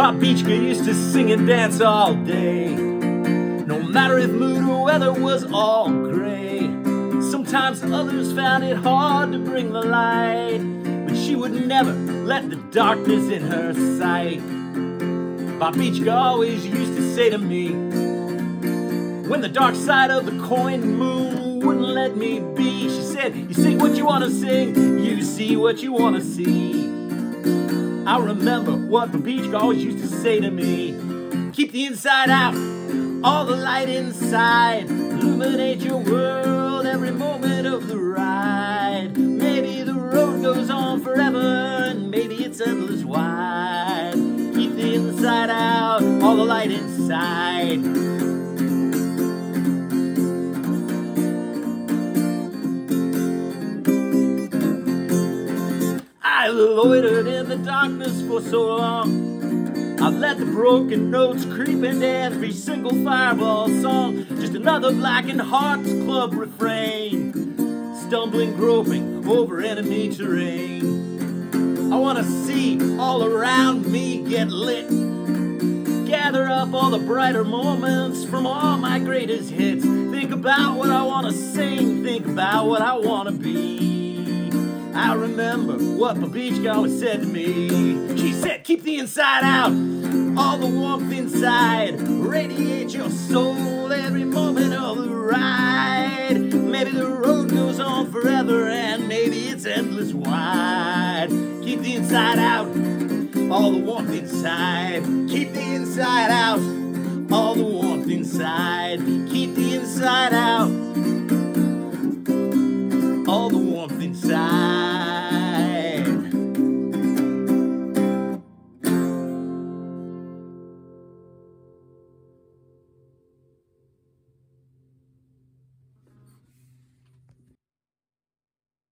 Bob Beachka used to sing and dance all day, no matter if mood or weather was all gray. Sometimes others found it hard to bring the light, but she would never let the darkness in her sight. Bob Beachka always used to say to me, when the dark side of the coin moon wouldn't let me be, she said, you sing what you want to sing, you see what you want to see. I remember what Bob Beachka always used to say to me, keep the inside out, all the light inside, illuminate your world every moment of the ride. Maybe the road goes on forever and maybe it's endless wide. Keep the inside out, all the light inside. I loitered in the darkness for so long, I've let the broken notes creep into every single Fireball song. Just another blackened Hearts Club refrain, stumbling, groping over enemy terrain. I want to see all around me get lit, gather up all the brighter moments from all my greatest hits. Think about what I want to sing, think about what I want to be. I remember what Bob Beachka always said to me. She said, keep the inside out, all the warmth inside, radiate your soul every moment of the ride. Maybe the road goes on forever and maybe it's endless wide. Keep the inside out, all the warmth inside. Keep the inside out, all the warmth inside. Keep the inside out,